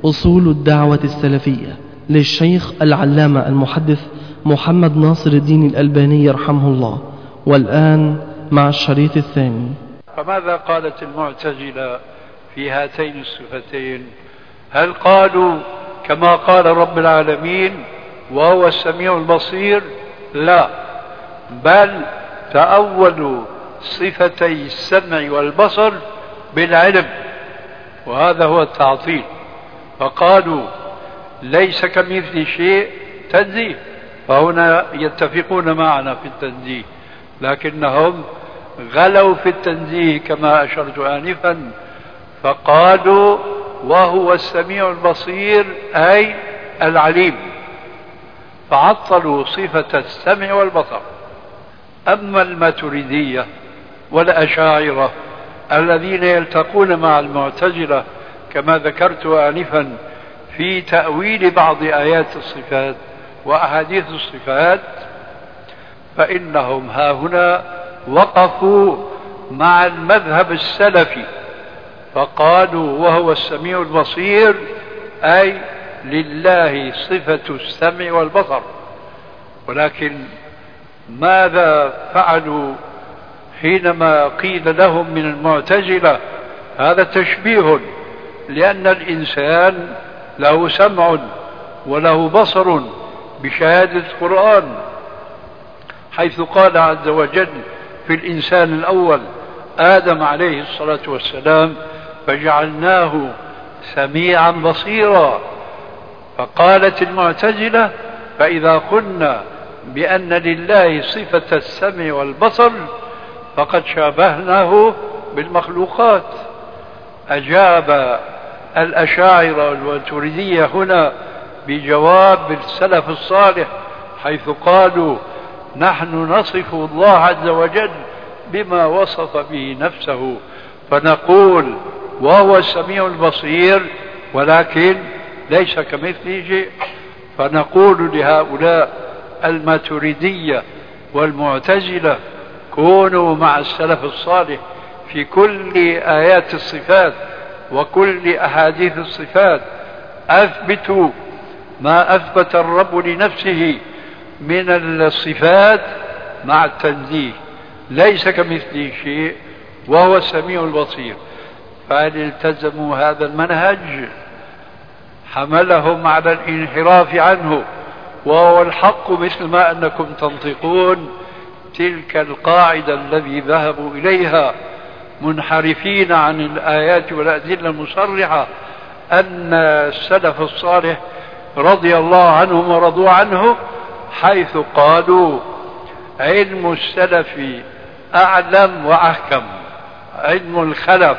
أصول الدعوة السلفية للشيخ العلامة المحدث محمد ناصر الدين الألباني رحمه الله. والآن مع الشريط الثاني. فماذا قالت المعتزلة في هاتين الصفتين؟ هل قالوا كما قال رب العالمين وهو السميع البصير؟ لا، بل تأولوا صفتي السمع والبصر بالعلم، وهذا هو التعطيل. فقالوا ليس كمثل شيء تنزيه، فهنا يتفقون معنا في التنزيه، لكنهم غلوا في التنزيه كما أشرت آنفا، فقالوا وهو السميع البصير أي العليم، فعطلوا صفة السمع والبصر. أما الماتريدية والأشاعرة الذين يلتقون مع المعتزلة كما ذكرت آنفا في تأويل بعض آيات الصفات وأحاديث الصفات، فإنهم هاهنا وقفوا مع المذهب السلفي، فقالوا وهو السميع البصير أي لله صفة السمع والبصر. ولكن ماذا فعلوا حينما قيل لهم من المعتزلة هذا تشبيه، لأن الإنسان له سمع وله بصر بشهادة القرآن، حيث قال عز وجل في الإنسان الأول آدم عليه الصلاة والسلام فجعلناه سميعا بصيرا. فقالت المعتزلة فإذا قلنا بأن لله صفة السمع والبصر فقد شابهناه بالمخلوقات. أجاب الأشاعرة والماتريدية هنا بجواب السلف الصالح، حيث قالوا نحن نصف الله عز وجل بما وصف به نفسه، فنقول وهو السميع البصير ولكن ليس كمثله شيء. فنقول لهؤلاء الماتريدية والمعتزلة كونوا مع السلف الصالح في كل آيات الصفات وكل أحاديث الصفات، أثبتوا ما أثبت الرب لنفسه من الصفات مع التنزيه، ليس كمثله شيء وهو السميع البصير. فهل التزموا هذا المنهج حملهم على الانحراف عنه، وهو الحق مثل ما أنكم تنطقون تلك القاعدة الذي ذهبوا إليها منحرفين عن الآيات والأدلة المصرحة أن السلف الصالح رضي الله عنهم ورضوا عنه، حيث قالوا علم السلف أعلم وأحكم، علم الخلف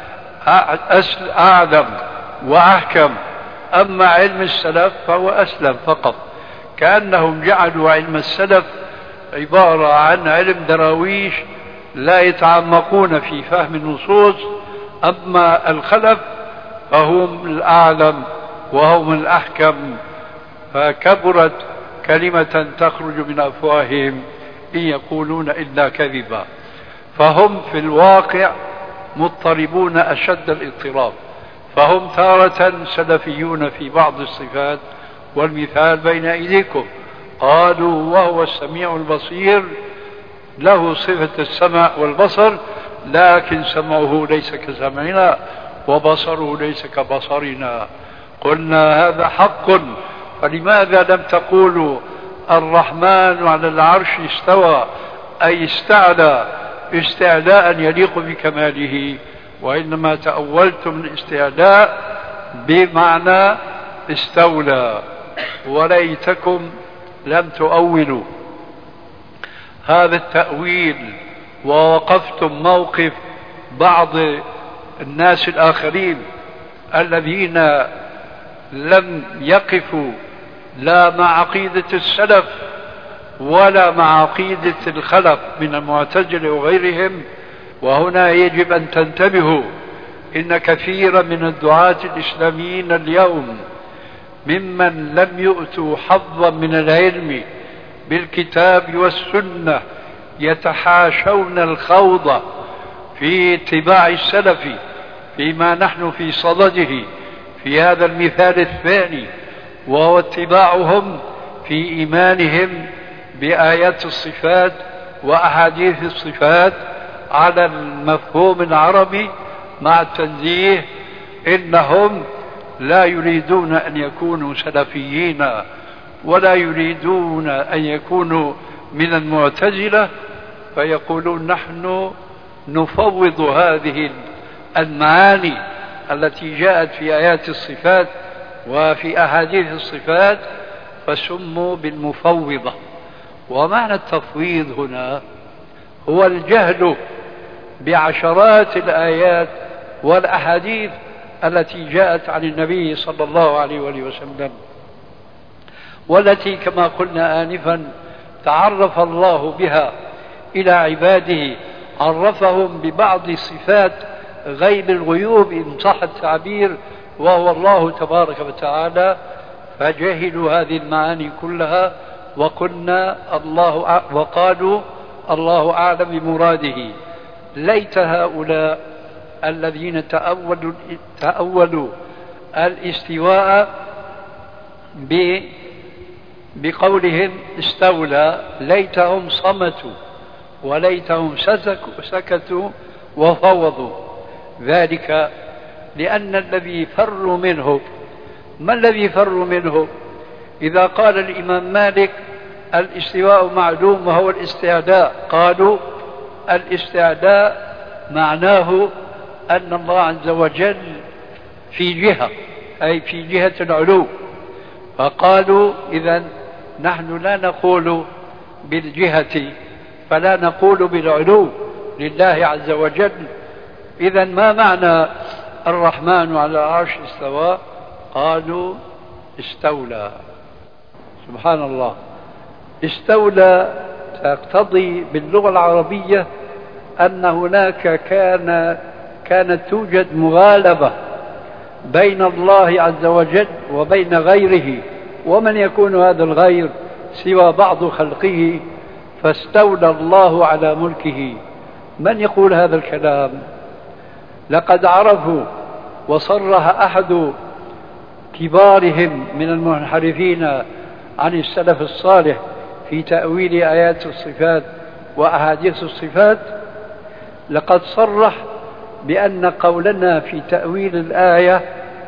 أعلم وأحكم، أما علم السلف فهو أسلم فقط. كأنهم جعلوا علم السلف عبارة عن علم دراويش لا يتعمقون في فهم النصوص، أما الخلف فهم الأعلم وهم الأحكم. فكبرت كلمة تخرج من أفواههم إن يقولون إلا كذبا. فهم في الواقع مضطربون أشد الاضطراب، فهم تارة سلفيون في بعض الصفات، والمثال بين أيديكم، قالوا وهو السميع البصير له صفة السمع والبصر، لكن سمعه ليس كسمعنا وبصره ليس كبصرنا. قلنا هذا حق، فلماذا لم تقولوا الرحمن على العرش استوى أي استعلى استعلاء يليق بكماله، وإنما تأولتم الاستعلاء بمعنى استولى، وليتكم لم تؤولوا هذا التأويل ووقفتم موقف بعض الناس الآخرين الذين لم يقفوا لا مع عقيدة السلف ولا مع عقيدة الخلف من المعتزلة وغيرهم. وهنا يجب أن تنتبهوا، إن كثيرا من الدعاة الإسلاميين اليوم ممن لم يؤتوا حظا من العلم بالكتاب والسنة يتحاشون الخوض في اتباع السلف فيما نحن في صدده في هذا المثال الثاني، وهو اتباعهم في إيمانهم بآيات الصفات وأحاديث الصفات على المفهوم العربي مع التنزيه. إنهم لا يريدون أن يكونوا سلفيين ولا يريدون أن يكونوا من المعتزلة، فيقولون نحن نفوض هذه المعاني التي جاءت في آيات الصفات وفي أحاديث الصفات، فسموا بالمفوضة. ومعنى التفويض هنا هو الجهل بعشرات الآيات والأحاديث التي جاءت عن النبي صلى الله عليه وسلم، والتي كما قلنا آنفا تعرف الله بها إلى عباده، عرفهم ببعض صفات غيب الغيوب إن صح التعبير، وهو الله تبارك وتعالى، فجهلوا هذه المعاني كلها وقالوا الله أعلم بمراده. ليت هؤلاء الذين تأولوا الاستواء بقولهم استولى، ليتهم صمتوا وليتهم سكتوا وفوضوا ذلك، لأن الذي فروا منه، ما الذي فروا منه؟ إذا قال الإمام مالك الاستواء معلوم وهو الاستعداء، قالوا الاستعداء معناه أن الله عز وجل في جهة، أي في جهة العلو، فقالوا إذن نحن لا نقول بالجهة فلا نقول بالعلو لله عز وجل. إذن ما معنى الرحمن على العرش استوى؟ قالوا استولى. سبحان الله، استولى تقتضي باللغة العربية أن هناك كانت توجد مغالبة بين الله عز وجل وبين غيره، ومن يكون هذا الغير سوى بعض خلقه، فاستولى الله على ملكه. من يقول هذا الكلام؟ لقد عرفوا وصرح أحد كبارهم من المنحرفين عن السلف الصالح في تأويل آيات الصفات وأحاديث الصفات، لقد صرح بأن قولنا في تأويل الآية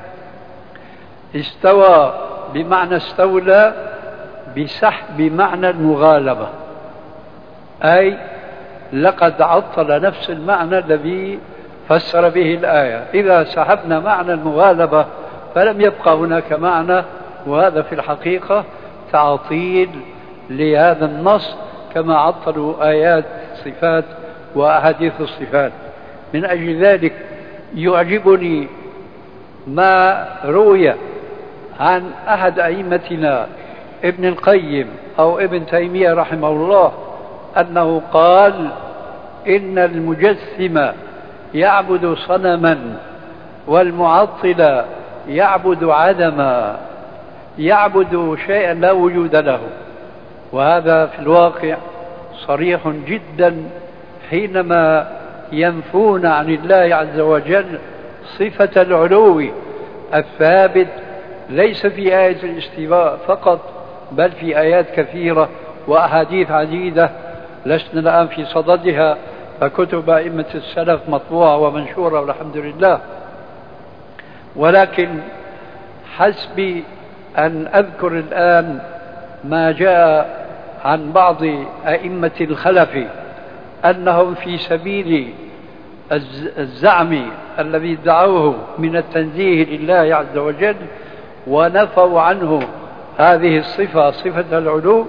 استوى بمعنى استولى بسحب معنى المغالبة، أي لقد عطل نفس المعنى الذي فسر به الآية. إذا سحبنا معنى المغالبة فلم يبقى هناك معنى، وهذا في الحقيقة تعطيل لهذا النص كما عطلوا آيات الصفات وأحاديث الصفات. من أجل ذلك يعجبني ما روي عن أحد أئمتنا ابن القيم أو ابن تيمية رحمه الله أنه قال إن المجسم يعبد صنما والمعطل يعبد عدما، يعبد شيئا لا وجود له. وهذا في الواقع صريح جدا حينما ينفون عن الله عز وجل صفة العلو الثابت، ليس في آية الاستواء فقط بل في آيات كثيرة وأحاديث عديدة لسنا الآن في صددها، فكتب أئمة السلف مطبوعة ومنشورة والحمد لله. ولكن حسبي أن أذكر الآن ما جاء عن بعض أئمة الخلف أنهم في سبيل الزعم الذي ادعوه من التنزيه لله عز وجل ونفوا عنه هذه الصفة، صفة العلو،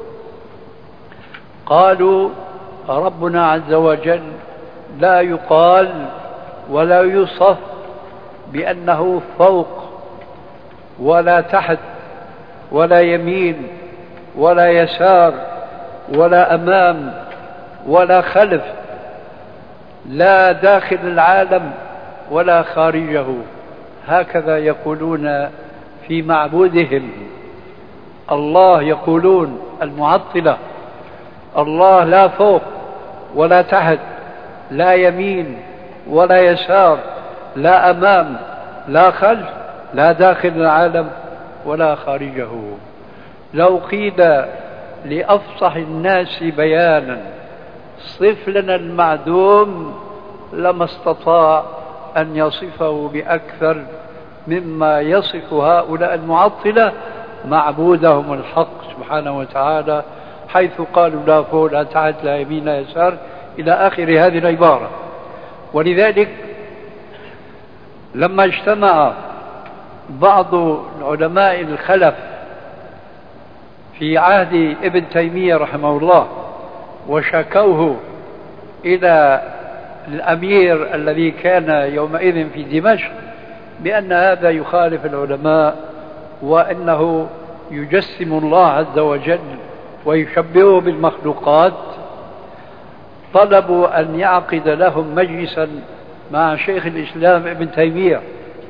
قالوا ربنا عز وجل لا يقال ولا يوصف بأنه فوق ولا تحت ولا يمين ولا يسار ولا أمام ولا خلف، لا داخل العالم ولا خارجه. هكذا يقولون في معبودهم. الله يقولون المعطلة الله لا فوق ولا تحت، لا يمين ولا يسار، لا أمام لا خلف، لا داخل العالم ولا خارجه. لو قيل لأفصح الناس بيانا صف لنا المعدوم لما استطاع أن يصفه بأكثر مما يصف هؤلاء المعطلة معبودهم الحق سبحانه وتعالى، حيث قالوا لا فوق لا تحت لا يمين لا يسار إلى آخر هذه العبارة. ولذلك لما اجتمع بعض علماء الخلف في عهد ابن تيمية رحمه الله وشكوه إلى الأمير الذي كان يومئذ في دمشق بأن هذا يخالف العلماء وأنه يجسم الله عز وجل ويشبهه بالمخلوقات، طلبوا أن يعقد لهم مجلسا مع شيخ الإسلام ابن تيمية.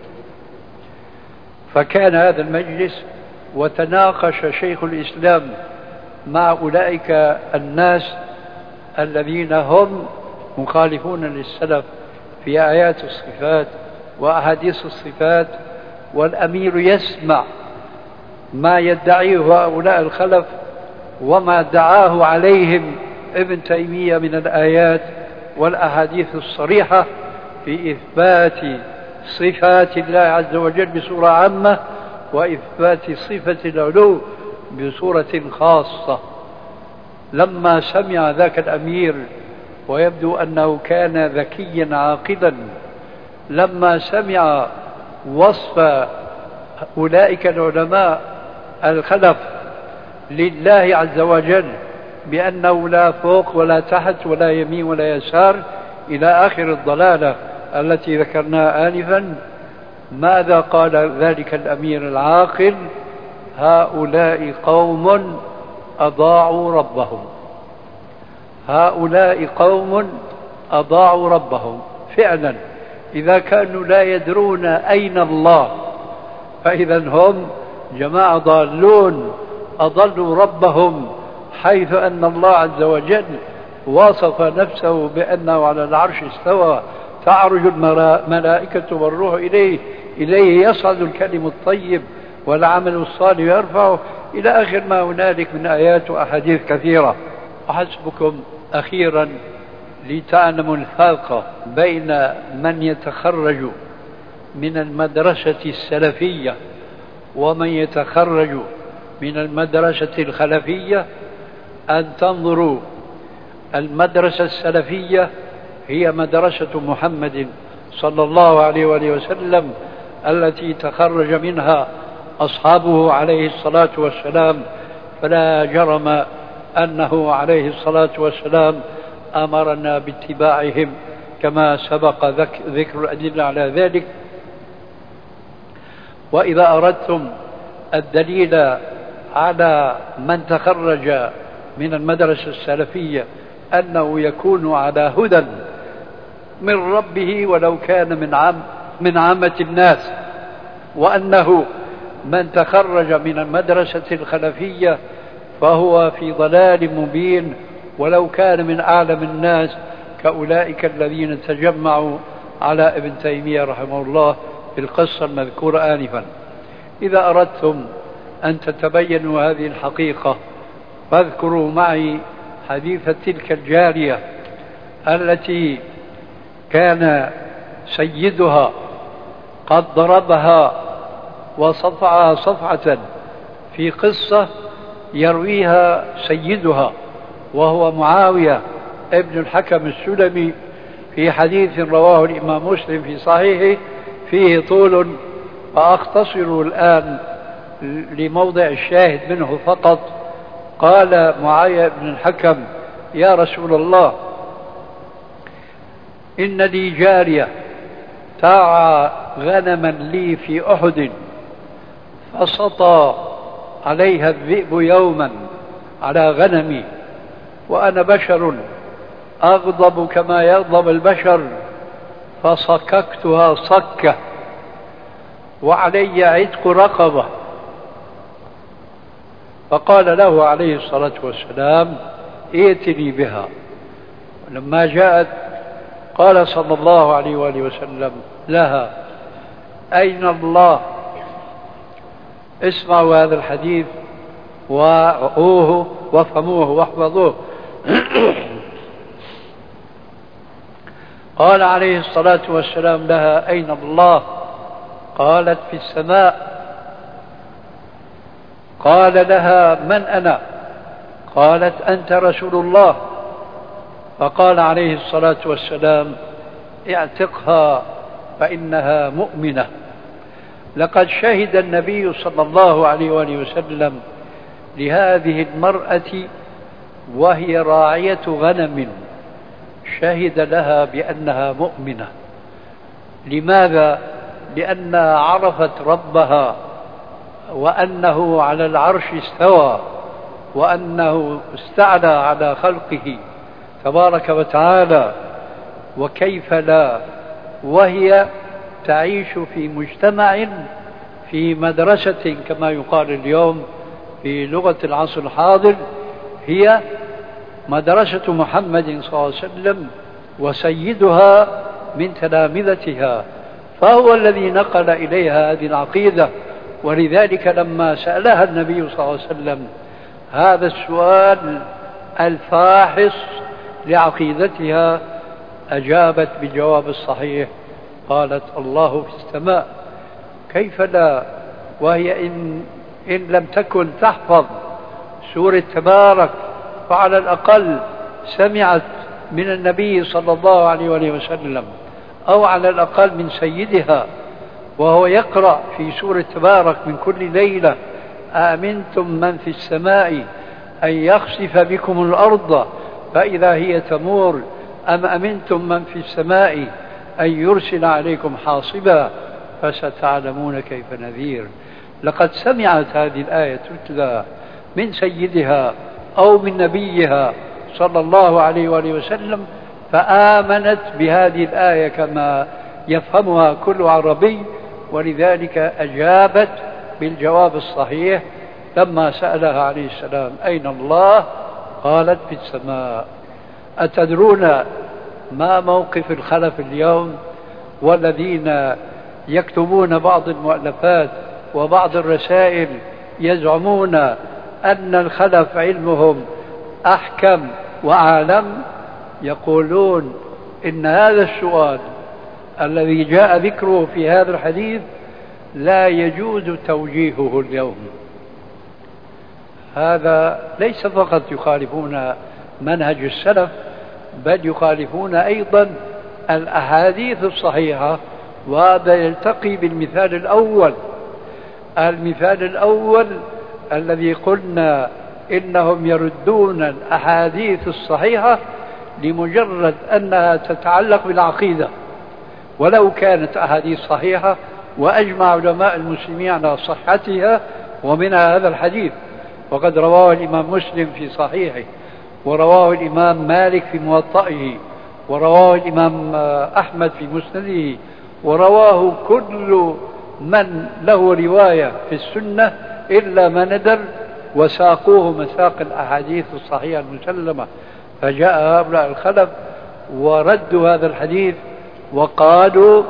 فكان هذا المجلس وتناقش شيخ الإسلام مع أولئك الناس الذين هم مخالفون للسلف في آيات الصفات وأحاديث الصفات، والأمير يسمع ما يدعيه هؤلاء الخلف وما دعاه عليهم ابن تيمية من الآيات والأحاديث الصريحة في إثبات صفات الله عز وجل بصورة عامة وإثبات صفة العلو بصورة خاصة. لما سمع ذاك الأمير، ويبدو أنه كان ذكيا عاقلا، لما سمع وصف أولئك العلماء الخلف لله عز وجل بأنه لا فوق ولا تحت ولا يمين ولا يسار إلى آخر الضلالة التي ذكرناها آنفا، ماذا قال ذلك الأمير العاقل؟ هؤلاء قوم أضاعوا ربهم، هؤلاء قوم أضاعوا ربهم. فعلا إذا كانوا لا يدرون أين الله فإذا هم جماعة ضالون أضلوا ربهم، حيث أن الله عز وجل وصف نفسه بأنه على العرش استوى، تعرج الملائكة والروح إليه يصعد الكلم الطيب والعمل الصالح يرفعه، إلى آخر ما هنالك من آيات وأحاديث كثيرة. وحسبكم أخيرا لتعلموا الفرق بين من يتخرج من المدرسة السلفية ومن يتخرج من المدرسة الخلفية، أن تنظروا المدرسة السلفية هي مدرسة محمد صلى الله عليه وآله وسلم التي تخرج منها أصحابه عليه الصلاة والسلام، فلا جرم أنه عليه الصلاة والسلام أمرنا باتباعهم كما سبق ذكر الأدلة على ذلك. وإذا أردتم الدليل على من تخرج من المدرسة السلفية أنه يكون على هدى من ربه ولو كان من عامة الناس، وأنه من تخرج من المدرسة الخلفية فهو في ضلال مبين ولو كان من أعلم الناس كأولئك الذين تجمعوا على ابن تيمية رحمه الله في القصة المذكورة آنفا. إذا أردتم أن تتبينوا هذه الحقيقة فاذكروا معي حديث تلك الجارية التي كان سيدها قد ضربها وصفعها صفعة في قصة يرويها سيدها وهو معاوية ابن الحكم السلمي في حديث رواه الإمام مسلم في صحيحه فيه طول، فأختصر الآن لموضع الشاهد منه فقط. قال معاوية بن الحكم: يا رسول الله، إن لي جارية ترعى غنما لي في أحد، فسطى عليها الذئب يوما على غنمي، وأنا بشر أغضب كما يغضب البشر، فصككتها صكة وعلي عتق رقبة. فقال له عليه الصلاة والسلام: ائتني بها. لما جاءت قال صلى الله عليه وآله وسلم لها: أين الله اسمعوا هذا الحديث وعوه وافهموه واحفظوه. قال عليه الصلاة والسلام لها: أين الله؟ قالت: في السماء. قال لها: من أنا؟ قالت: أنت رسول الله. فقال عليه الصلاة والسلام: اعتقها فإنها مؤمنة. لقد شهد النبي صلى الله عليه وآله وسلم لهذه المرأة وهي راعية غنم، شهد لها بأنها مؤمنة. لماذا؟ لأنها عرفت ربها، وأنه على العرش استوى، وأنه استعلى على خلقه تبارك وتعالى، وكيف لا وهي تعيش في مجتمع، في مدرسة كما يقال اليوم في لغة العصر الحاضر، هي مدرسة محمد صلى الله عليه وسلم وسيدها من تلامذتها، فهو الذي نقل إليها هذه العقيدة. ولذلك لما سألها النبي صلى الله عليه وسلم هذا السؤال الفاحص لعقيدتها أجابت بالجواب الصحيح، قالت: الله في السماء. كيف لا وهي إن لم تكن تحفظ سورة تبارك فعلى الأقل سمعت من النبي صلى الله عليه وسلم، أو على الأقل من سيدها وهو يقرأ في سورة تبارك من كل ليلة: آمنتم من في السماء أن يخسف بكم الأرض فإذا هي تمور، أم أمنتم من في السماء أن يرسل عليكم حاصبا فستعلمون كيف نذير. لقد سمعت هذه الآية تتلى من سيدها أو من نبيها صلى الله عليه وآله وسلم، فآمنت بهذه الآية كما يفهمها كل عربي، ولذلك أجابت بالجواب الصحيح لما سألها عليه السلام: أين الله؟ قالت: في السماء. أتدرون ما موقف الخلف اليوم والذين يكتبون بعض المؤلفات وبعض الرسائل يزعمون أن الخلف علمهم أحكم وأعلم؟ يقولون إن هذا السؤال الذي جاء ذكره في هذا الحديث لا يجوز توجيهه اليوم. هذا ليس فقط يخالفون منهج السلف، بل يخالفون أيضا الأحاديث الصحيحة. وهذا يلتقي بالمثال الأول. المثال الأول الذي قلنا إنهم يردون الأحاديث الصحيحة لمجرد أنها تتعلق بالعقيدة، ولو كانت أحاديث صحيحة وأجمع علماء المسلمين على صحتها، ومنها هذا الحديث، وقد رواه الإمام مسلم في صحيحه، ورواه الإمام مالك في موطئه، ورواه الإمام أحمد في مسنده، ورواه كل من له رواية في السنة إلا ما ندر، وساقوه مساق الأحاديث الصحيحة المسلمة. فجاء هؤلاء الخلف وردوا هذا الحديث وقالوا: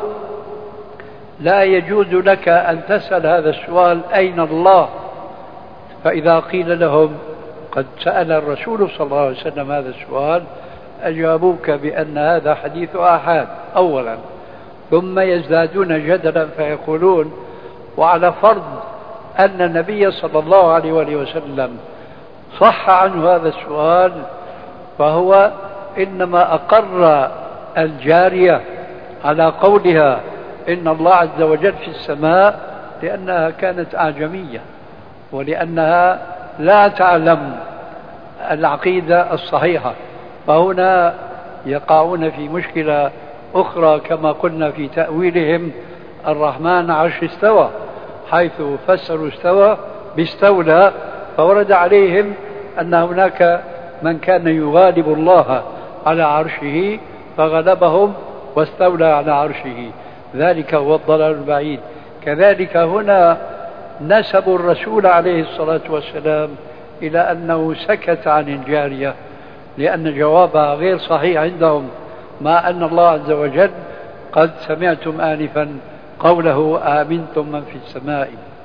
لا يجوز لك أن تسأل هذا السؤال: أين الله؟ فإذا قيل لهم قد سأل الرسول صلى الله عليه وسلم هذا السؤال، أجابوك بأن هذا حديث آحاد أولا، ثم يزدادون جدلا فيقولون: وعلى فرض أن النبي صلى الله عليه وسلم صح عنه هذا السؤال، فهو إنما أقر الجارية على قولها إن الله عز وجل في السماء لأنها كانت أعجمية، ولأنها لا تعلم العقيدة الصحيحة. فهنا يقعون في مشكلة أخرى كما قلنا في تأويلهم الرحمن عرش استوى، حيث فسروا استوى باستولى، فورد عليهم أن هناك من كان يغالب الله على عرشه فغلبهم واستولى على عرشه، ذلك هو الضلال البعيد. كذلك هنا نسبوا الرسول عليه الصلاة والسلام إلى أنه سكت عن الجارية لأن جوابها غير صحيح عندهم، ما أن الله عز وجل قد سمعتم آنفا قوله: آمنتم من في السماء.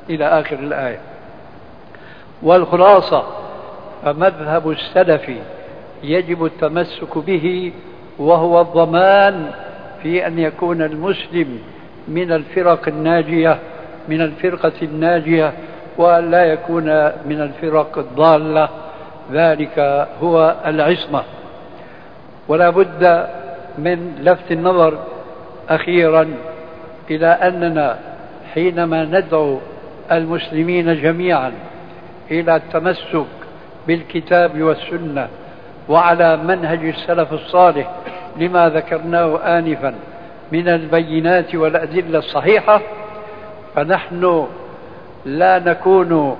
إلى آخر الآية. والخلاصة فمذهب السلف يجب التمسك به، وهو الضمان في أن يكون المسلم من الفرق الناجية، من الفرقة الناجية، وأن لا يكون من الفرق الضالة. ذلك هو العصمة. ولا بد من لفت النظر أخيرا إلى أننا حينما ندعو المسلمين جميعا إلى التمسك بالكتاب والسنة وعلى منهج السلف الصالح لما ذكرناه آنفا من البينات والأدلة الصحيحة، فنحن لا نكون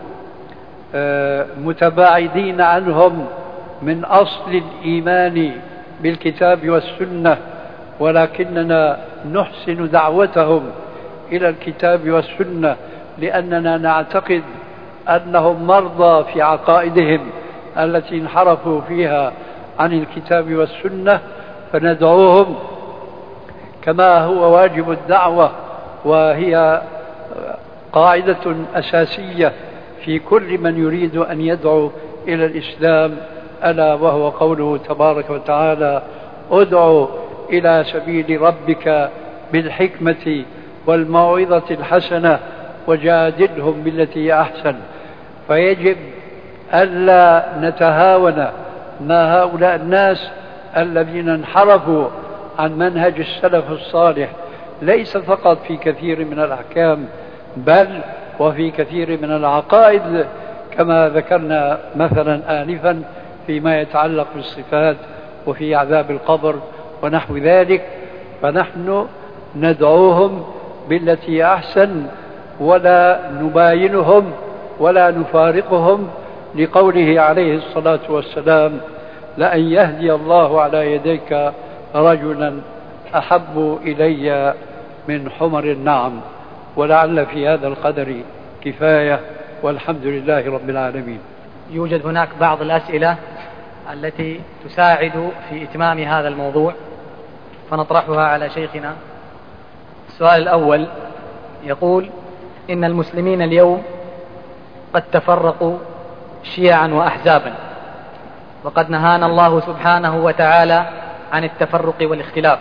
متباعدين عنهم من أصل الإيمان بالكتاب والسنة، ولكننا نحسن دعوتهم إلى الكتاب والسنة، لأننا نعتقد أنهم مرضى في عقائدهم التي انحرفوا فيها عن الكتاب والسنة، فندعوهم كما هو واجب الدعوة، وهي قاعدة أساسية في كل من يريد أن يدعو إلى الإسلام، ألا وهو قوله تبارك وتعالى: ادعو إلى سبيل ربك بالحكمة والموعظة الحسنة وجادلهم بالتي أحسن. فيجب ألا نتهاون مع هؤلاء الناس الذين انحرفوا عن منهج السلف الصالح، ليس فقط في كثير من الأحكام بل وفي كثير من العقائد، كما ذكرنا مثلا آنفا فيما يتعلق بالصفات وفي عذاب القبر ونحو ذلك. فنحن ندعوهم بالتي أحسن ولا نباينهم ولا نفارقهم، لقوله عليه الصلاة والسلام: لأن يهدي الله على يديك رجلا أحب إلي من حمر النعم. ولعل في هذا القدر كفاية، والحمد لله رب العالمين. يوجد هناك بعض الأسئلة التي تساعد في إتمام هذا الموضوع فنطرحها على شيخنا. السؤال الأول يقول: إن المسلمين اليوم قد تفرقوا شيعا وأحزابا، وقد نهانا الله سبحانه وتعالى عن التفرق والاختلاف،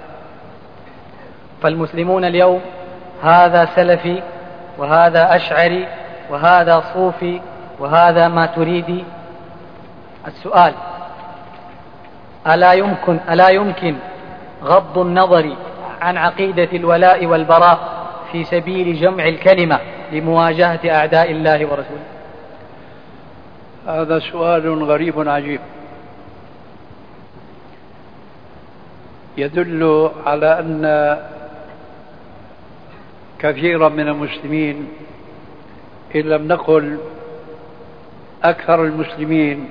فالمسلمون اليوم هذا سلفي وهذا أشعري وهذا صوفي وهذا ماتريدي. السؤال: ألا يمكن غض النظر عن عقيدة الولاء والبراء في سبيل جمع الكلمة لمواجهة أعداء الله ورسوله؟ هذا سؤال غريب عجيب، يدل على أن كثيرا من المسلمين، إن لم نقل أكثر المسلمين،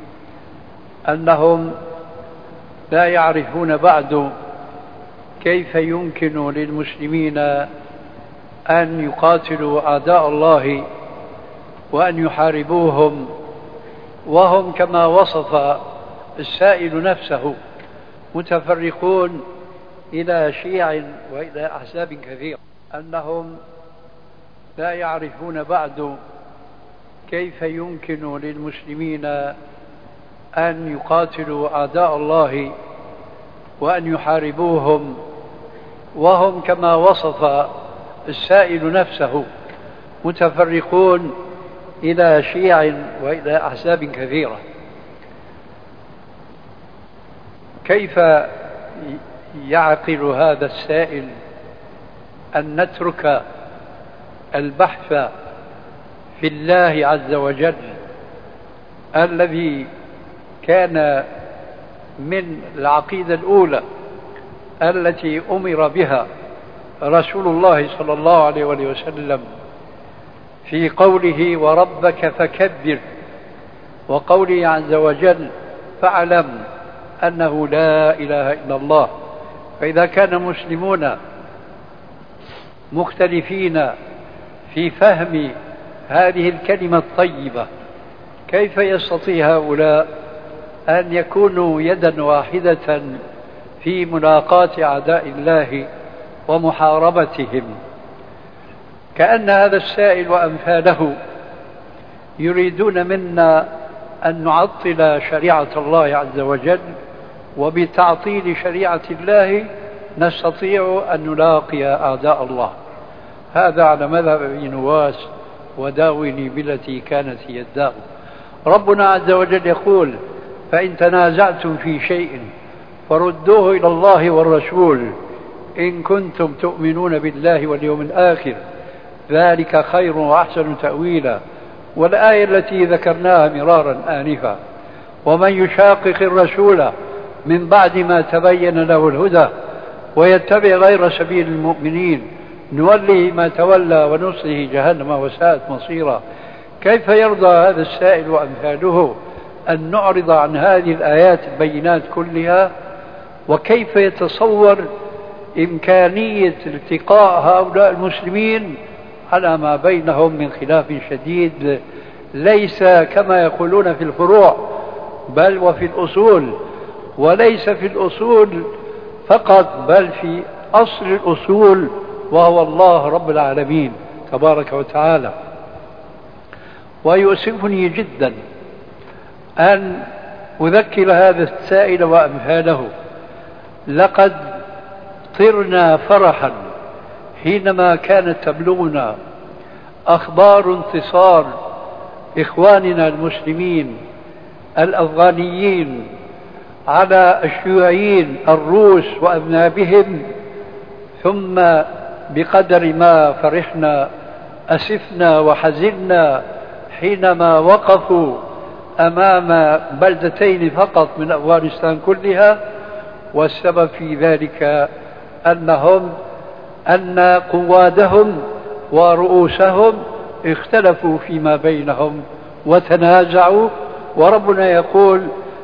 أنهم لا يعرفون بعد كيف يمكن للمسلمين أن يقاتلوا أعداء الله وأن يحاربوهم وهم كما وصف السائل نفسه متفرقون إلى شيع وإلى أحزاب كثيرة، أنهم لا يعرفون بعد كيف يمكن للمسلمين أن يقاتلوا أعداء الله وأن يحاربوهم وهم كما وصف السائل نفسه متفرقون إلى شيع وإلى أحزاب كثيرة. كيف يعقل هذا السائل أن نترك البحث في الله عز وجل الذي كان من العقيدة الأولى التي أمر بها رسول الله صلى الله عليه وسلم في قوله: وربك فكبر، وقوله عز وجل: فاعلم أنه لا إله إلا الله. فإذا كان مسلمون مختلفين في فهم هذه الكلمة الطيبة، كيف يستطيع هؤلاء أن يكونوا يدا واحدة في ملاقاة أعداء الله ومحاربتهم؟ كأن هذا السائل وأمثاله يريدون منا أن نعطل شريعة الله عز وجل، وبتعطيل شريعة الله نستطيع أن نلاقي أعداء الله. هذا على مذهب ابن نواس وداوني بالتي كانت هي الداء. ربنا عز وجل يقول: فإن تنازعتم في شيء فردوه إلى الله والرسول إن كنتم تؤمنون بالله واليوم الآخر ذلك خير وأحسن تأويلا. والآية التي ذكرناها مرارا آنفا: ومن يشاقق الرسول من بعد ما تبين له الهدى ويتبع غير سبيل المؤمنين نوله ما تولى ونصله جهنم وساءت مصيرا. كيف يرضى هذا السائل وأمثاله أن نعرض عن هذه الآيات البينات كلها؟ وكيف يتصور إمكانية التقاء هؤلاء المسلمين على ما بينهم من خلاف شديد ليس كما يقولون في الفروع بل وفي الأصول، وليس في الأصول فقط بل في أصل الأصول وهو الله رب العالمين تبارك وتعالى. ويؤسفني جدا أن أذكر هذا السائل وأمثاله: لقد طرنا فرحا حينما كانت تبلغنا أخبار انتصار إخواننا المسلمين الأفغانيين على الشيوعيين الروس وأذنابهم، ثم بقدر ما فرحنا أسفنا وحزنا حينما وقفوا أمام بلدتين فقط من أفغانستان كلها. والسبب في ذلك أن قوادهم ورؤوسهم اختلفوا فيما بينهم وتنازعوا، وربنا يقول: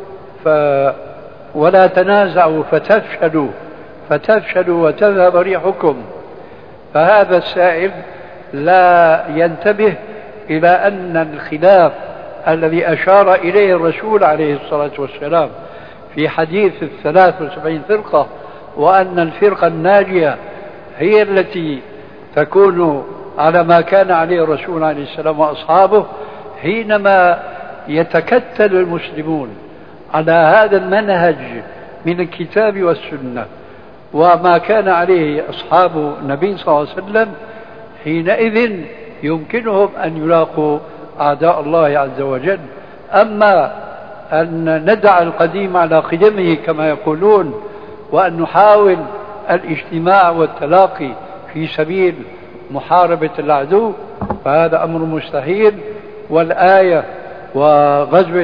ولا تنازعوا فتفشلوا وتذهب ريحكم. فهذا السائل لا ينتبه إلى أن الخلاف الذي أشار إليه الرسول عليه الصلاة والسلام في حديث 73 فرقة، وأن الفرقة الناجية هي التي تكون على ما كان عليه الرسول عليه السلام وأصحابه، حينما يتكتل المسلمون على هذا المنهج من الكتاب والسنة وما كان عليه أصحاب النبي صلى الله عليه وسلم، حينئذ يمكنهم أن يلاقوا أعداء الله عز وجل. أما أن ندع القديم على قدمه كما يقولون وأن نحاول الاجتماع والتلاقي في سبيل محاربة العدو فهذا أمر مستحيل. والآية وغزوة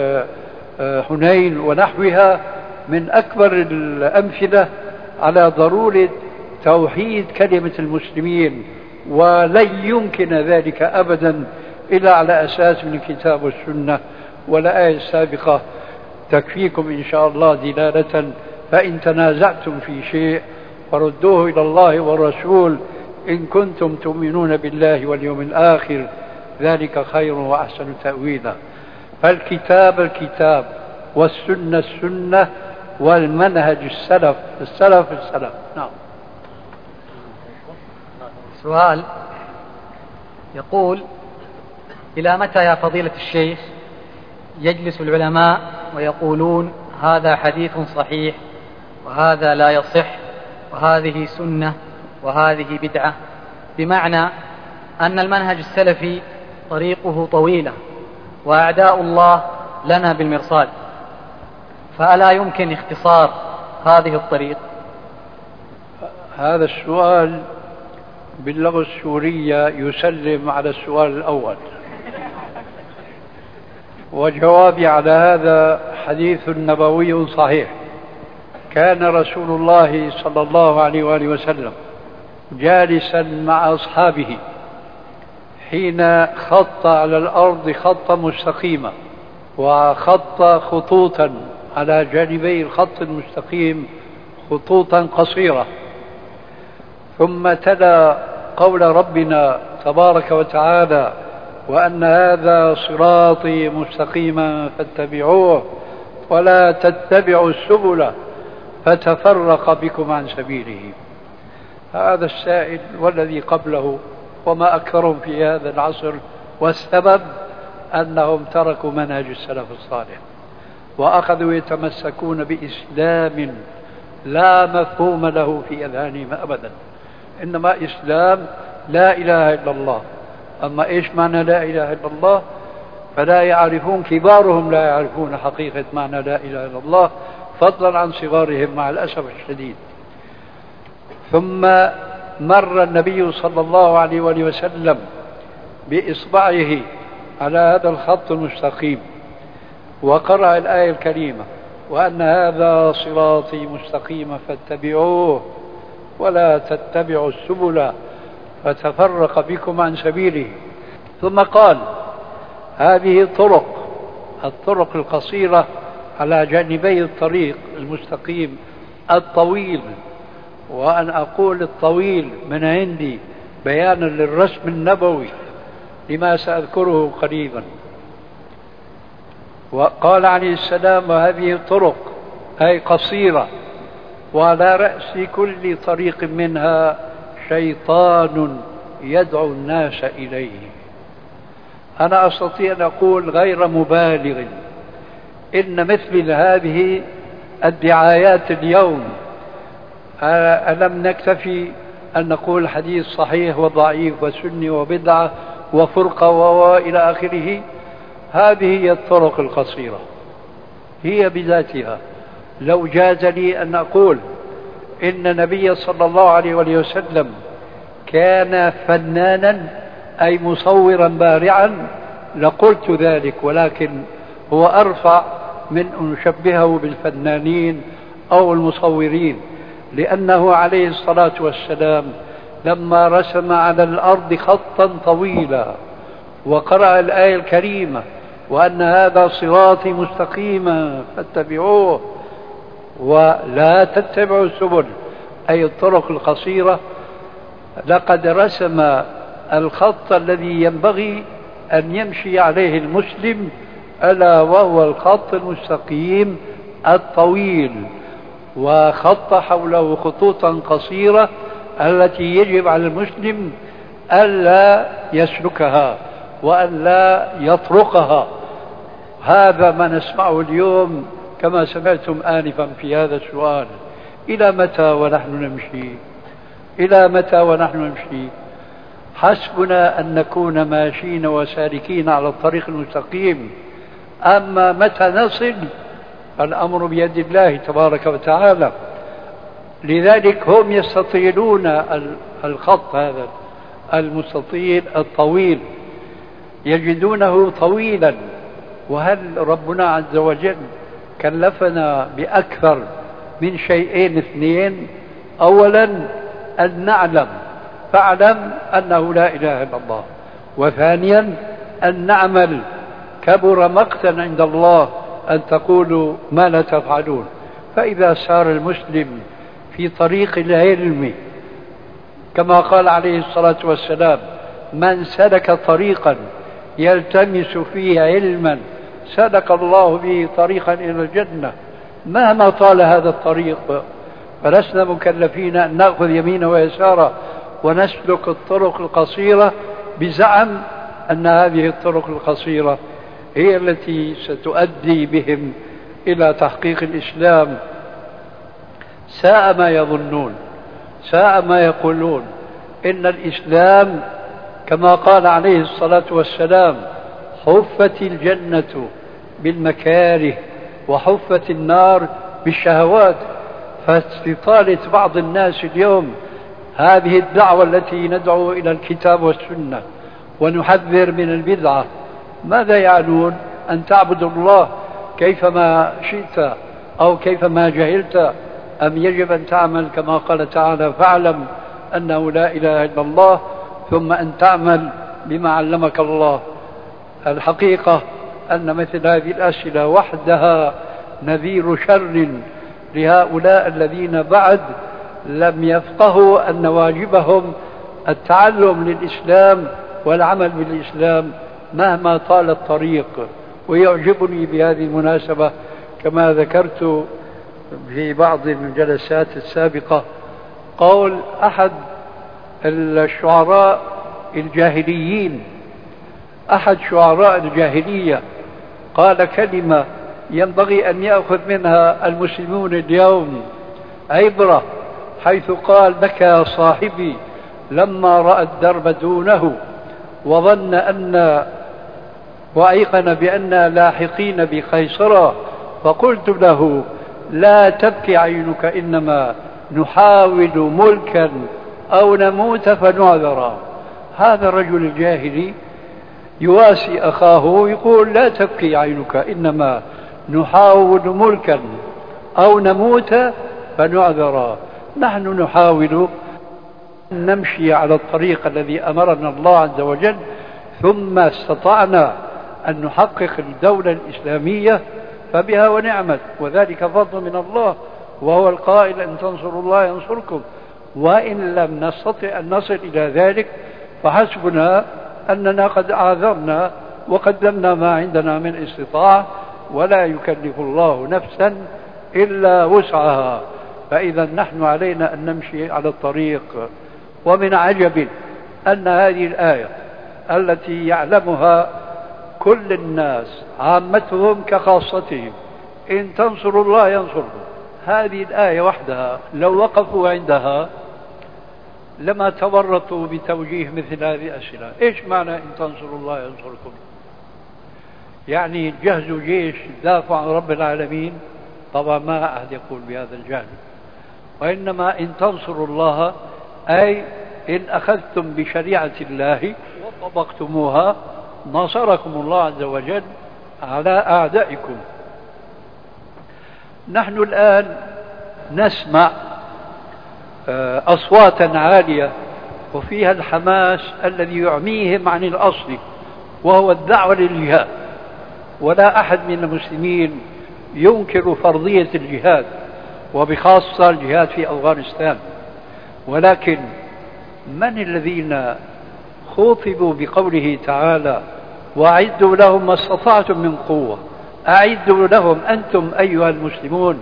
حنين ونحوها من أكبر الأمثلة على ضرورة توحيد كلمة المسلمين، ولن يمكن ذلك أبدا إلا على أساس من الكتاب والسنة. والآية السابقة تكفيكم إن شاء الله دلالة: فإن تنازعتم في شيء فردوه إلى الله والرسول إن كنتم تؤمنون بالله واليوم الآخر ذلك خير وأحسن تأويلا. فالكتاب الكتاب والسنة السنة والمنهج السلف. نعم. سؤال يقول: إلى متى يا فضيلة الشيخ يجلس العلماء ويقولون هذا حديث صحيح وهذا لا يصح وهذه سنة وهذه بدعة، بمعنى أن المنهج السلفي طريقه طويلة وأعداء الله لنا بالمرصاد، فألا يمكن اختصار هذه الطريق؟ هذا السؤال باللغة السورية يسلم على السؤال الأول، وجوابي على هذا حديث نبوي صحيح. كان رسول الله صلى الله عليه وآله وسلم جالسا مع أصحابه حين خط على الأرض خطا مستقيما وخط خطوطا على جانبي الخط المستقيم خطوطا قصيرة، ثم تلا قول ربنا تبارك وتعالى: وأن هذا صراطي مستقيما فاتبعوه ولا تتبعوا السبل فتفرق بكم عن سبيله. هذا السائل والذي قبله وما أكثرهم في هذا العصر، والسبب أنهم تركوا منهج السلف الصالح وأخذوا يتمسكون بإسلام لا مفهوم له في أذهانهم أبدا، إنما إسلام لا إله إلا الله. أما إيش معنى لا إله إلا الله فلا يعرفون، كبارهم لا يعرفون حقيقة معنى لا إله إلا الله، فضلا عن صغارهم مع الأسف الشديد. ثم مر النبي صلى الله عليه وآله وسلم بإصبعه على هذا الخط المستقيم وقرأ الآية الكريمة: وأن هذا صراطي مستقيما فاتبعوه ولا تتبعوا السبل فتفرق بكم عن سبيله. ثم قال: هذه الطرق القصيرة على جانبي الطريق المستقيم الطويل، وأن أقول الطويل من عندي بيانا للرسم النبوي لما سأذكره قريبا. وقال عليه السلام: وهذه الطرق أي قصيرة، وعلى رأس كل طريق منها شيطان يدعو الناس إليه. أنا أستطيع أن أقول غير مبالغ إن مثل هذه الدعايات اليوم ألم نكتفي أن نقول حديث صحيح وضعيف وسني وبدعة وفرقة وإلى آخره؟ هذه هي الطرق القصيرة، هي بذاتها. لو جاز لي أن أقول إن النبي صلى الله عليه وسلم كان فنانا أي مصورا بارعا لقلت ذلك، ولكن هو أرفع من أن نشبهه بالفنانين أو المصورين، لأنه عليه الصلاة والسلام لما رسم على الأرض خطا طويلا وقرأ الآية الكريمة: وأن هذا صراطي مستقيما فاتبعوه ولا تتبعوا السبل، أي الطرق القصيرة، لقد رسم الخط الذي ينبغي أن يمشي عليه المسلم، ألا وهو الخط المستقيم الطويل، وخط حوله خطوطا قصيرة التي يجب على المسلم ألا يسلكها وألا يطرقها. هذا ما نسمعه اليوم كما سمعتم آنفا في هذا السؤال: إلى متى ونحن نمشي؟ إلى متى ونحن نمشي؟ حسبنا أن نكون ماشيين وسالكين على الطريق المستقيم، أما متى نصل الأمر بيد الله تبارك وتعالى. لذلك هم يستطيلون الخط هذا المستطيل الطويل، يجدونه طويلا. وهل ربنا عز وجل كلفنا بأكثر من شيئين اثنين؟ أولا أن نعلم، فاعلم أنه لا إله إلا الله، وثانيا أن نعمل. كبر مقتا عند الله أن تقولوا ما لا تفعلون. فإذا سار المسلم في طريق العلم كما قال عليه الصلاة والسلام: من سلك طريقا يلتمس فيه علما سلك الله به طريقا إلى الجنة، مهما طال هذا الطريق. فلسنا مكلفين أن نأخذ يمينا ويسارا ونسلك الطرق القصيرة بزعم أن هذه الطرق القصيرة هي التي ستؤدي بهم إلى تحقيق الإسلام. ساء ما يظنون، ساء ما يقولون. إن الإسلام كما قال عليه الصلاة والسلام: حفت الجنة بالمكاره وحفت النار بالشهوات. فاستطالة بعض الناس اليوم هذه الدعوة التي ندعو إلى الكتاب والسنة ونحذر من البدعة، ماذا يعنون؟ أن تعبد الله كيفما شئت أو كيفما جهلت، أم يجب أن تعمل كما قال تعالى: فاعلم أنه لا إله إلا الله، ثم أن تعمل بما علمك الله. الحقيقة أن مثل هذه الأسئلة وحدها نذير شر لهؤلاء الذين بعد لم يفقهوا أن واجبهم التعلم للإسلام والعمل بالإسلام مهما طال الطريق. ويعجبني بهذه المناسبة كما ذكرت في بعض الجلسات السابقة قول أحد الشعراء الجاهليين. أحد شعراء الجاهلية قال كلمة ينبغي أن يأخذ منها المسلمون اليوم عبرة، حيث قال: بكى صاحبي لما رأى الدرب دونه وظن وأيقن بأننا لاحقين بقيصرة، فقلت له: لا تبكي عينك، إنما نحاول ملكا أو نموت فنعذرا. هذا الرجل الجاهلي يواسي أخاه يقول: لا تبكي عينك، إنما نحاول ملكا أو نموت فنعذرا. نحن نحاول أن نمشي على الطريق الذي أمرنا الله عز وجل، ثم استطعنا أن نحقق الدولة الإسلامية فبها ونعمت، وذلك فضل من الله، وهو القائل: إن تنصروا الله ينصركم، وإن لم نستطع أن نصل إلى ذلك فحسبنا أننا قد عاذرنا وقدمنا ما عندنا من استطاعة، ولا يكلف الله نفسا إلا وسعها. فإذا نحن علينا أن نمشي على الطريق. ومن عجب أن هذه الآية التي يعلمها كل الناس عامتهم كخاصتهم: إن تنصروا الله ينصركم، هذه الآية وحدها لو وقفوا عندها لما تورطوا بتوجيه مثل هذه الأسئلة. إيش معنى إن تنصروا الله ينصركم؟ يعني جهزوا جيش دافع عن رب العالمين؟ طبعا ما أحد يقول بهذا الجهل، وإنما إن تنصروا الله أي إن أخذتم بشريعة الله وطبقتموها نصركم الله عز وجل على أعدائكم. نحن الآن نسمع أصواتا عالية وفيها الحماس الذي يعميهم عن الأصل، وهو الدعوة للجهاد، ولا أحد من المسلمين ينكر فرضية الجهاد، وبخاصة الجهاد في أفغانستان. ولكن من الذين خوطبوا بقوله تعالى: وأعدوا لهم ما استطعتم من قوة؟ أعدوا لهم أنتم أيها المسلمون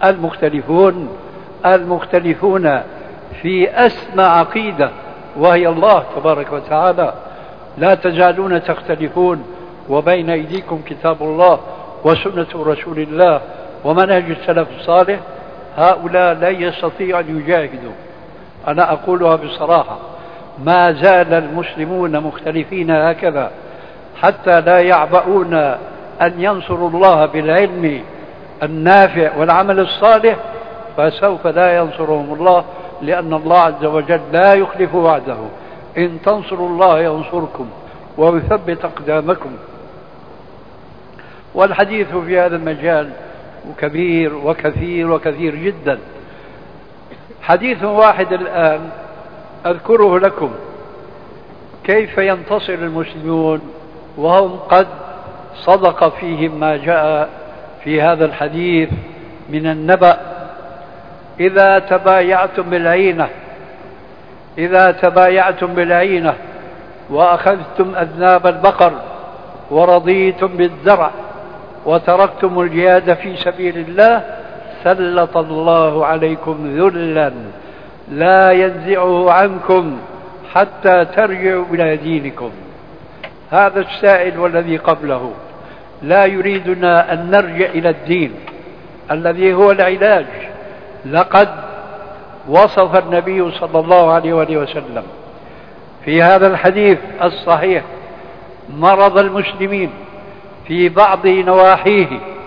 المختلفون في أسمى عقيدة، وهي الله تبارك وتعالى: لا تزالون تختلفون وبين أيديكم كتاب الله وسنة رسول الله ومنهج السلف الصالح. هؤلاء لا يستطيعوا أن يجاهدوا. أنا أقولها بصراحة: ما زال المسلمون مختلفين هكذا حتى لا يعبؤون أن ينصروا الله بالعلم النافع والعمل الصالح، فسوف لا ينصرهم الله، لأن الله عز وجل لا يخلف وعده: إن تنصروا الله ينصركم ويثبت أقدامكم. والحديث في هذا المجال كبير وكثير وكثير جدا. حديث واحد الآن أذكره لكم: كيف ينتصر المسلمون وهم قد صدق فيهم ما جاء في هذا الحديث من النبأ: إذا تبايعتم بالعينة وأخذتم أذناب البقر ورضيتم بالزرع وتركتم الجهاد في سبيل الله سلط الله عليكم ذلا لا ينزعه عنكم حتى ترجعوا إلى دينكم. هذا السائل والذي قبله لا يريدنا أن نرجع إلى الدين الذي هو العلاج. لقد وصف النبي صلى الله عليه وسلم في هذا الحديث الصحيح مرض المسلمين في بعض نواحيه،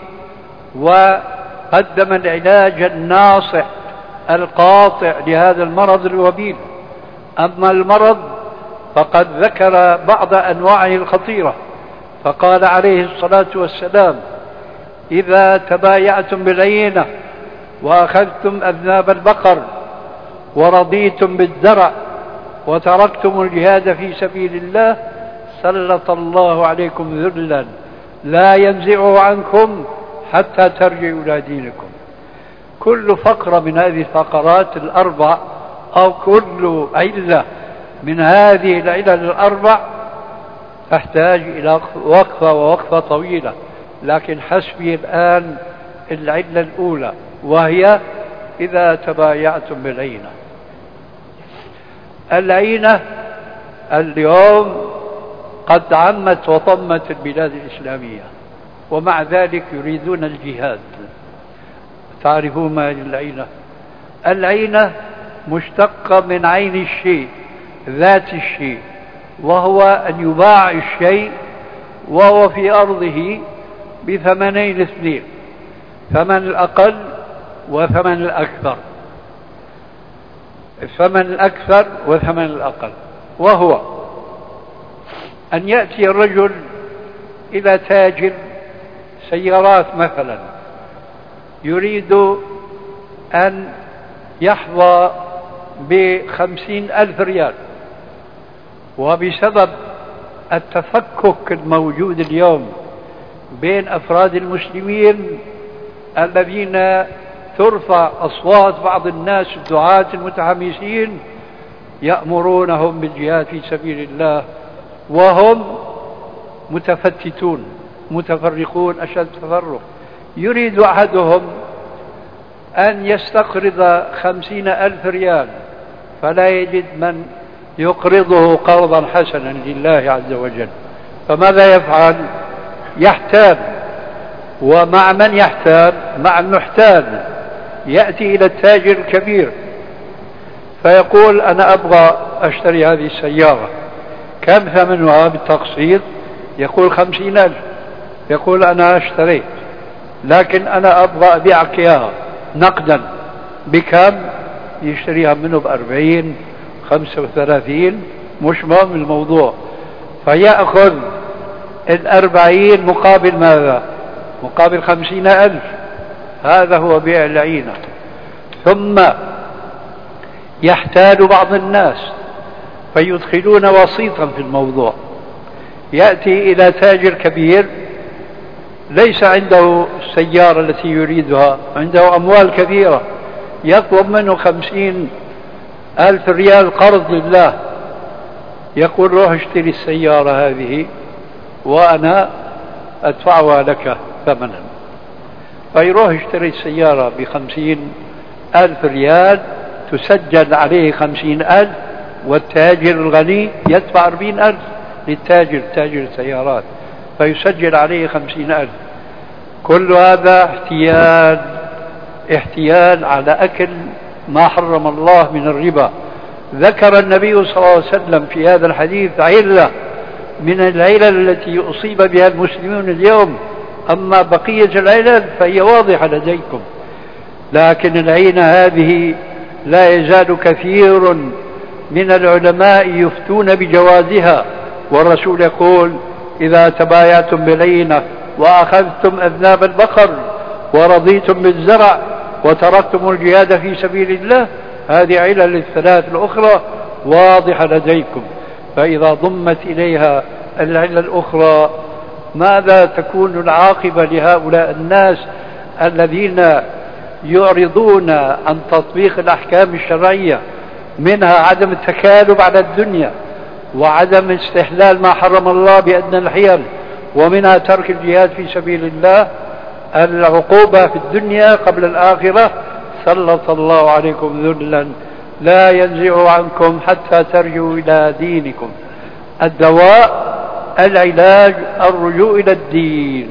وقدم العلاج الناصع القاطع لهذا المرض الوبيل. أما المرض فقد ذكر بعض أنواعه الخطيرة، فقال عليه الصلاة والسلام: إذا تبايعتم بالعينة وأخذتم أذناب البقر ورضيتم بالزرع وتركتم الجهاد في سبيل الله سلط الله عليكم ذلا لا ينزعه عنكم حتى ترجعوا إلى دينكم. كل فقرة من هذه الفقرات الأربع أو كل علة من هذه العلل الأربع تحتاج إلى وقفة طويلة، لكن حسبي الآن العلة الأولى، وهي إذا تبايعتم بالعينة. العينة اليوم قد عمت وطمت البلاد الإسلامية، ومع ذلك يريدون الجهاد. تعرفون ما العينة؟ العينة مشتقة من عين الشيء، ذات الشيء، وهو أن يباع الشيء وهو في أرضه بثمنين اثنين، ثمن الأقل وثمن الأكثر، الثمن الأكثر وثمن الأقل، وهو أن يأتي الرجل إلى تاجر سيارات مثلا يريد أن يحظى ب50,000 ريال، وبسبب التفكك الموجود اليوم بين أفراد المسلمين الذين ترفع أصوات بعض الناس الدعاة المتحمسين يأمرونهم بالجهاد في سبيل الله وهم متفتتون متفرقون أشد تفرق. يريد أحدهم أن يستقرض 50,000 ريال فلا يجد من يقرضه قرضا حسنا لله عز وجل، فماذا يفعل؟ يحتال. ومع من يحتال؟ مع المحتال. يأتي إلى التاجر الكبير فيقول أنا أبغى أشتري هذه السيارة، كم ثمنها بالتقسيط؟ يقول 50,000. يقول أنا اشتريت لكن أنا أبغى أبيعك إياها نقدا، بكم؟ يشتريها منه ب40 35، مش مهم الموضوع. فيأخذ 40 مقابل ماذا؟ مقابل 50,000. هذا هو بيع العينة. ثم يحتال بعض الناس فيدخلون وسيطا في الموضوع. يأتي إلى تاجر كبير ليس عنده السيارة التي يريدها، عنده أموال كثيرة، يطلب منه 50,000 ريال قرض لله. يقول روح اشتري السيارة هذه وأنا أدفعها لك ثمنا. فيروح يشتري السيارة ب50,000 ريال، تسجل عليه 50,000، والتاجر الغني يدفع 40,000 للتاجر تاجر السيارات، فيسجل عليه 50,000. كل هذا احتيال على أكل ما حرم الله من الربا. ذكر النبي صلى الله عليه وسلم في هذا الحديث علة من العلل التي أصيب بها المسلمون اليوم، أما بقية العلل فهي واضحة لديكم. لكن العينة هذه لا يزال كثير من العلماء يفتون بجوازها، والرسول يقول إذا تبايعتم بالعينة وأخذتم أذناب البقر ورضيتم بالزرع وتركتم الجهاد في سبيل الله، هذه علل الثلاث الأخرى واضحة لديكم. فإذا ضمت إليها العلة الأخرى ماذا تكون العاقبة لهؤلاء الناس الذين يعرضون عن تطبيق الأحكام الشرعية، منها عدم التكالب على الدنيا، وعدم استحلال ما حرم الله بأدنى الحيل، ومنها ترك الجهاد في سبيل الله. العقوبة في الدنيا قبل الآخرة سلط الله عليكم ذلا لا ينزع عنكم حتى ترجعوا إلى دينكم. الدواء العلاج الرجوع إلى الدين.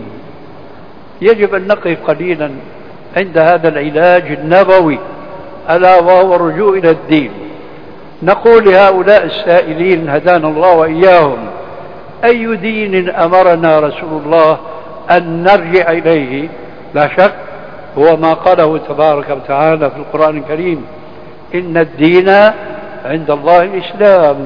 يجب أن نقف قليلا عند هذا العلاج النبوي ألا وهو الرجوع إلى الدين. نقول لهؤلاء السائلين هدانا الله وإياهم: أي دين أمرنا رسول الله أن نرجع إليه؟ لا شك هو ما قاله تبارك وتعالى في القرآن الكريم: إن الدين عند الله الإسلام.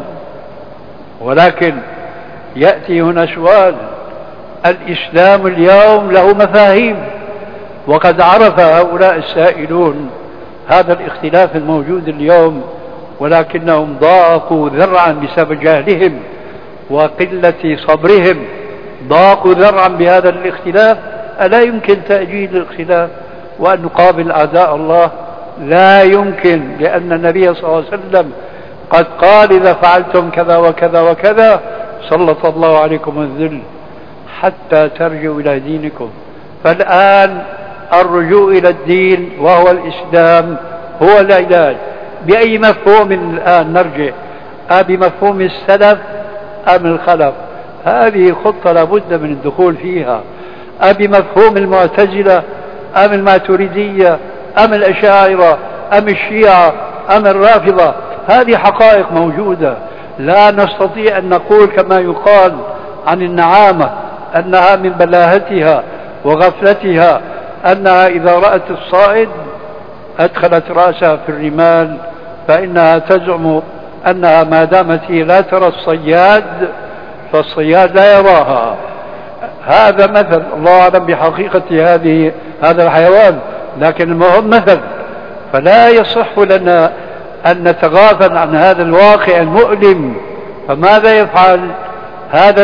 ولكن يأتي هنا سؤال: الإسلام اليوم له مفاهيم، وقد عرف هؤلاء السائلون هذا الاختلاف الموجود اليوم، ولكنهم ضاقوا ذرعا بسبب جهلهم وقلة صبرهم، ضاقوا ذرعا بهذا الاختلاف. ألا يمكن تأجيل الاختلاف وأن نقابل أعداء الله؟ لا يمكن، لأن النبي صلى الله عليه وسلم قد قال: إذا فعلتم كذا وكذا وكذا سلط الله عليكم الذل حتى ترجعوا إلى دينكم. فالآن الرجوع إلى الدين وهو الإسلام هو العلاج. بأي مفهوم الآن نرجع؟ بمفهوم السلف أم الخلف؟ هذه خطة لابد من الدخول فيها. بمفهوم المعتزلة أم الماتريدية أم الأشاعرة أم الشيعة أم الرافضة؟ هذه حقائق موجودة. لا نستطيع أن نقول كما يقال عن النعامة أنها من بلاهتها وغفلتها أنها إذا رأت الصائد أدخلت رأسها في الرمال، فإنها تزعم أنها ما دامت هي لا ترى الصياد فالصياد لا يراها. هذا مثل، الله أعلم بحقيقة هذا الحيوان، لكن المهم مثل. فلا يصح لنا أن نتغافل عن هذا الواقع المؤلم. فماذا يفعل هذا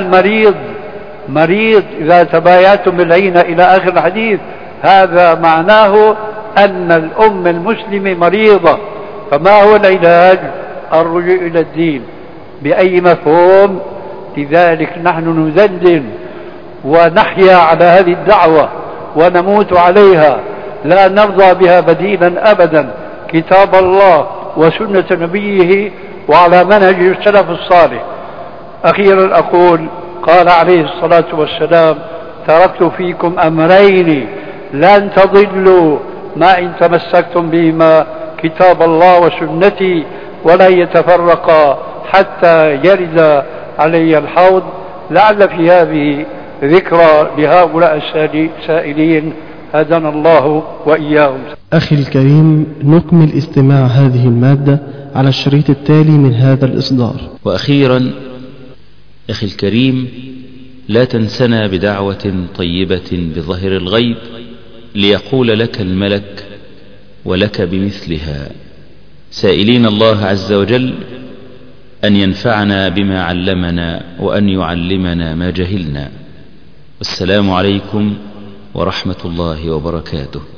مريض إذا تبايعتم بالعين إلى آخر الحديث؟ هذا معناه أن الأمة المسلمة مريضة. فما هو العلاج؟ الرجوع إلى الدين. بأي مفهوم؟ لذلك نحن نذلل ونحيا على هذه الدعوة ونموت عليها، لا نرضى بها بديلا أبدا. كتاب الله وسنة نبيه وعلى منهج السلف الصالح. أخيرا أقول قال عليه الصلاة والسلام: تركت فيكم أمرين لن تضلوا ما إن تمسكتم بهما، كتاب الله وسنتي، ولا يتفرقا حتى يرد علي الحوض. لعل في هذه ذكرى لهؤلاء السائلين، هدانا الله وإياهم. أخي الكريم، نكمل استماع هذه المادة على الشريط التالي من هذا الإصدار. وأخيرا أخي الكريم، لا تنسنا بدعوة طيبة بظهر الغيب ليقول لك الملك ولك بمثلها، سائلين الله عز وجل أن ينفعنا بما علمنا وأن يعلمنا ما جهلنا. والسلام عليكم ورحمة الله وبركاته.